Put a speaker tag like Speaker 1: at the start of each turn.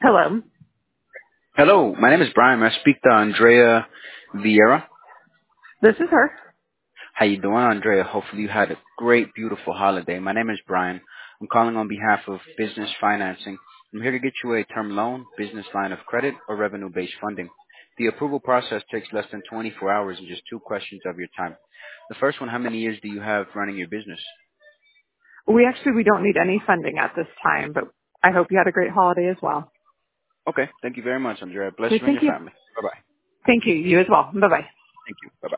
Speaker 1: Hello.
Speaker 2: Hello, my name is Brian. I speak to Andrea Vieira.
Speaker 1: This is her.
Speaker 2: How you doing, Andrea? Hopefully you had a great, beautiful holiday. My name is Brian. I'm calling on behalf of Business Financing. I'm here to get you a term loan, business line of credit, or revenue-based funding. The approval process takes less than 24 hours and just two questions of your time. The first one, how many years do you have running your business?
Speaker 1: We don't need any funding at this time, but I hope you had a great holiday as well.
Speaker 2: Okay, thank you very much, Andrea. Bless
Speaker 1: Okay,
Speaker 2: you and
Speaker 1: thank
Speaker 2: your
Speaker 1: you.
Speaker 2: family. Bye-bye.
Speaker 1: Thank you. You as well. Bye-bye.
Speaker 2: Thank you. Bye-bye.